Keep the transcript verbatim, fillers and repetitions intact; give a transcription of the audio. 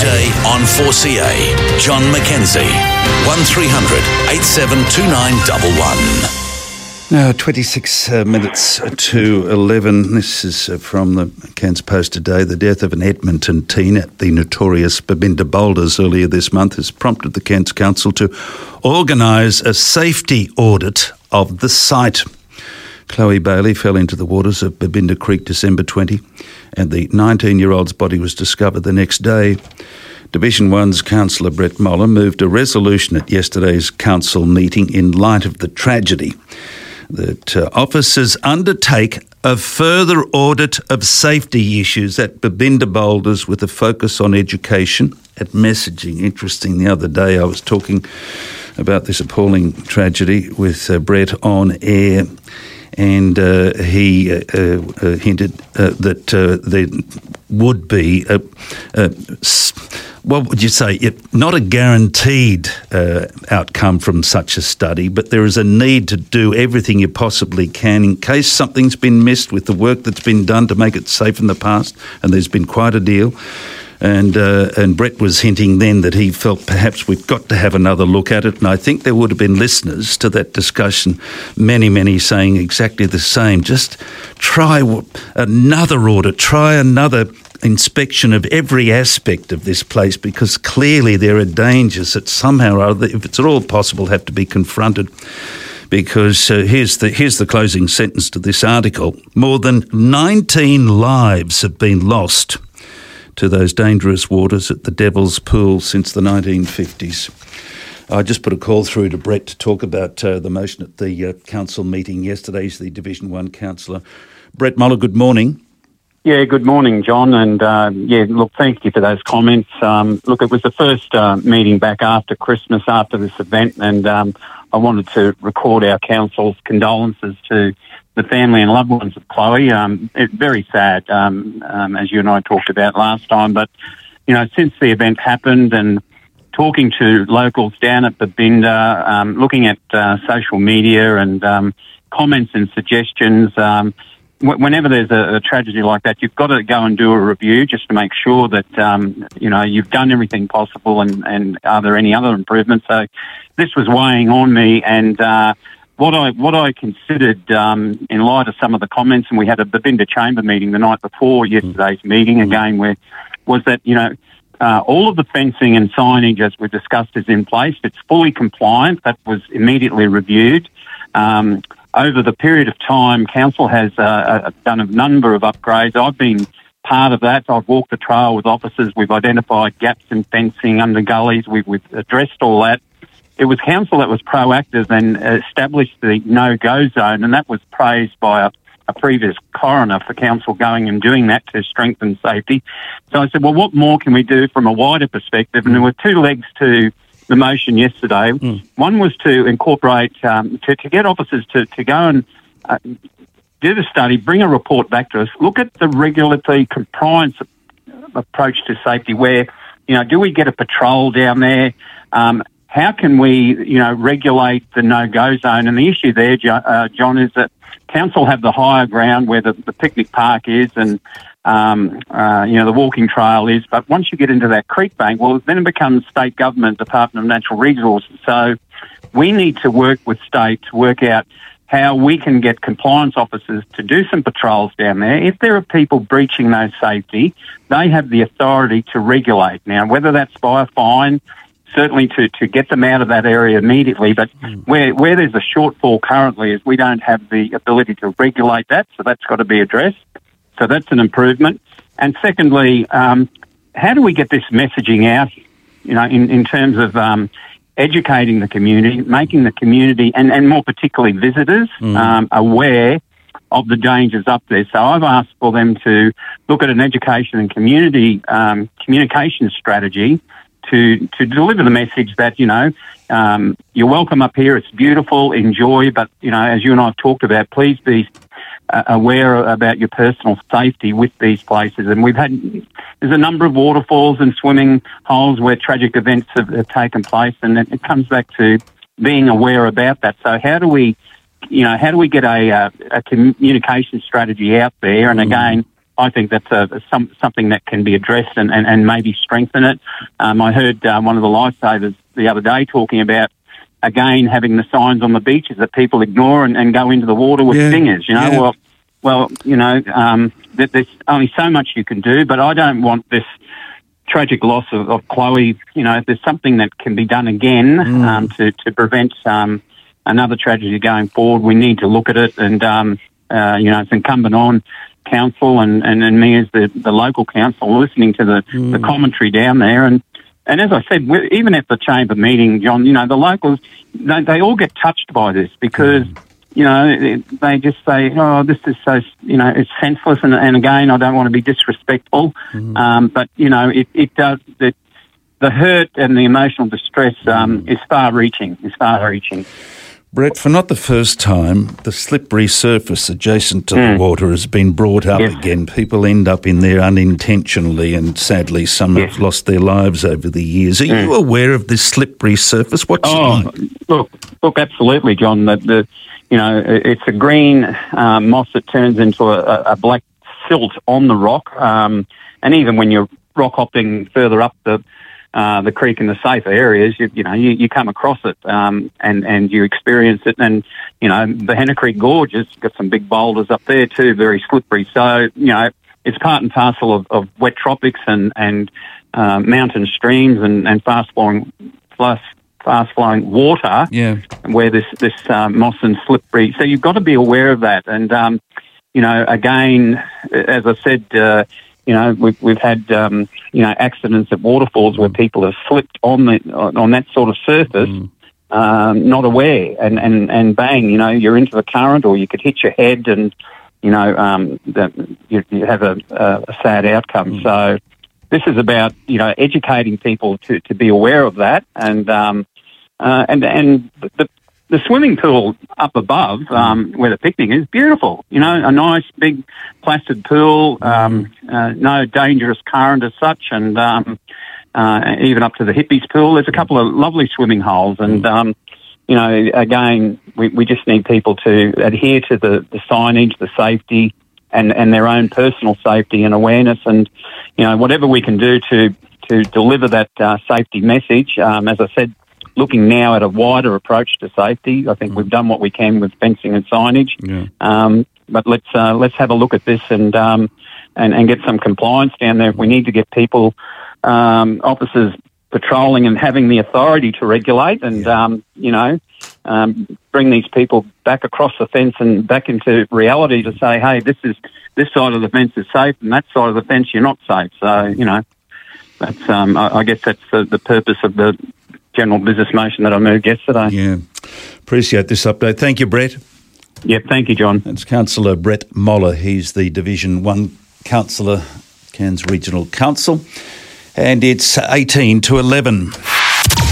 Today on four C A, John McKenzie, one three hundred eight seven two nine one one. Now, twenty-six uh, minutes to eleven. This is uh, from the Cairns Post today. The death of an Edmonton teen at the notorious Babinda Boulders earlier this month has prompted the Cairns Council to organise a safety audit of the site. Chloe Bailey fell into the waters of Babinda Creek December twentieth, and the nineteen-year-old's body was discovered the next day. Division one's Councillor Brett Moller moved a resolution at yesterday's council meeting in light of the tragedy that uh, officers undertake a further audit of safety issues at Babinda Boulders with a focus on education and messaging. Interesting, the other day I was talking about this appalling tragedy with uh, Brett on air, and uh, he uh, uh, hinted uh, that uh, there would be a, a what would you say, it, not a guaranteed uh, outcome from such a study, but there is a need to do everything you possibly can in case something's been missed with the work that's been done to make it safe in the past, and there's been quite a deal. And uh, and Brett was hinting then that he felt perhaps we've got to have another look at it, and I think there would have been listeners to that discussion, many, many saying exactly the same. Just try another audit, try another inspection of every aspect of this place, because clearly there are dangers that somehow or other, if it's at all possible, have to be confronted. Because uh, here's the here's the closing sentence to this article. More than nineteen lives have been lost to those dangerous waters at the Devil's Pool since the nineteen fifties. I just put a call through to Brett to talk about uh, the motion at the uh, council meeting yesterday. He's the Division one councillor. Brett Moller, good morning. Yeah, good morning, John. And, uh, yeah, look, thank you for those comments. Um, look, it was the first uh, meeting back after Christmas, after this event, and um, I wanted to record our council's condolences to the family and loved ones of Chloe. Um, it's very sad, um, um, as you and I talked about last time. But, you know, since the event happened and talking to locals down at Babinda, um, looking at uh, social media and um, comments and suggestions, um, whenever there's a, a tragedy like that, you've got to go and do a review just to make sure that, um, you know, you've done everything possible and, and are there any other improvements. So this was weighing on me, and uh, what I what I considered um, in light of some of the comments, and we had a Babinda Chamber meeting the night before yesterday's meeting again, where was that, you know, uh, all of the fencing and signage, as we discussed, is in place. It's fully compliant. That was immediately reviewed. Um, Over the period of time, Council has uh, done a number of upgrades. I've been part of that. I've walked the trail with officers. We've identified gaps in fencing under gullies. We've, we've addressed all that. It was Council that was proactive and established the no-go zone, and that was praised by a, a previous coroner for Council going and doing that to strengthen safety. So I said, well, what more can we do from a wider perspective? And there were two legs to the motion yesterday. Mm. One was to incorporate, um, to, to get officers to, to go and uh, do the study, bring a report back to us, look at the regulatory compliance approach to safety where, you know, do we get a patrol down there? Um, how can we, you know, regulate the no-go zone? And the issue there, uh, John, is that Council have the higher ground where the, the picnic park is and Um, uh, you know, the walking trail is, but once you get into that creek bank, well, then it becomes state government, Department of Natural Resources. So we need to work with state to work out how we can get compliance officers to do some patrols down there. If there are people breaching those safety, they have the authority to regulate. Now, whether that's by a fine, certainly to, to get them out of that area immediately, but mm. where, where there's a shortfall currently is we don't have the ability to regulate that, so that's got to be addressed. So that's an improvement. And secondly, um, how do we get this messaging out, you know, in, in terms of um, educating the community, making the community, and, and more particularly visitors, mm. um, aware of the dangers up there. So I've asked for them to look at an education and community um, communication strategy to, to deliver the message that, you know, um, you're welcome up here, it's beautiful, enjoy, but, you know, as you and I have talked about, please be Uh, aware about your personal safety with these places. And we've had, there's a number of waterfalls and swimming holes where tragic events have, have taken place, and it, it comes back to being aware about that. So how do we, you know, how do we get a, a, a communication strategy out there? And again, I think that's a, some, something that can be addressed and, and, and maybe strengthen it. Um, I heard uh, one of the lifesavers the other day talking about, again, having the signs on the beaches that people ignore and, and go into the water with yeah. stingers, you know. Yeah. Well, well, you know, um, there's only so much you can do, but I don't want this tragic loss of, of Chloe. You know, if there's something that can be done again mm. um, to, to prevent um, another tragedy going forward, we need to look at it. And, um, uh, you know, it's incumbent on council and, and, and me as the, the local council listening to the, mm. the commentary down there. And, and as I said, even at the chamber meeting, John, you know, the locals, they, they all get touched by this because... Mm. You know, they just say, oh, this is so, you know, it's senseless. And, and again, I don't want to be disrespectful. Mm. Um, but, you know, it, it does, the, the hurt and the emotional distress um, is far-reaching, is far-reaching. Brett, for not the first time, the slippery surface adjacent to mm. the water has been brought up yes. again. People end up in there unintentionally and sadly some yes. have lost their lives over the years. Are mm. you aware of this slippery surface? What's oh, it like? Look, look, absolutely, John. The, the You know, it's a green uh, moss that turns into a, a black silt on the rock. Um, and even when you're rock hopping further up the uh, the creek in the safer areas, you, you know, you, you come across it um, and, and you experience it. And, you know, the Henna Creek Gorge has got some big boulders up there too, very slippery. So, you know, it's part and parcel of, of wet tropics and, and uh, mountain streams and, and fast-flowing fast fast-flowing water yeah. where this, this um, moss and slippery... So you've got to be aware of that. And, um, you know, again, as I said, uh, you know, we've, we've had, um, you know, accidents at waterfalls where people have slipped on the on that sort of surface, mm. um, not aware, and, and, and bang, you know, you're into the current or you could hit your head and, you know, um, that you, you have a, a sad outcome. Mm. So this is about, you know, educating people to, to be aware of that and... Um, Uh, and and the the swimming pool up above, um, where the picnic is, beautiful. You know, a nice big placid pool, um, uh, no dangerous current as such, and um, uh, even up to the hippies pool. There's a couple of lovely swimming holes, and um, you know, again, we, we just need people to adhere to the, the signage, the safety, and, and their own personal safety and awareness, and you know, whatever we can do to to deliver that uh, safety message. Um, as I said. Looking now at a wider approach to safety, I think mm. we've done what we can with fencing and signage. Yeah. Um, but let's uh, let's have a look at this and, um, and and get some compliance down there. If we need to get people, um, officers patrolling and having the authority to regulate, and yeah. um, you know, um, bring these people back across the fence and back into reality to say, hey, this is this side of the fence is safe, and that side of the fence you're not safe. So you know, that's um, I, I guess that's the, the purpose of the general business motion that I moved yesterday. Yeah. Appreciate this update. Thank you, Brett. Yeah, thank you, John. It's Councillor Brett Moller. He's the Division one Councillor, Cairns Regional Council. And it's eighteen to eleven.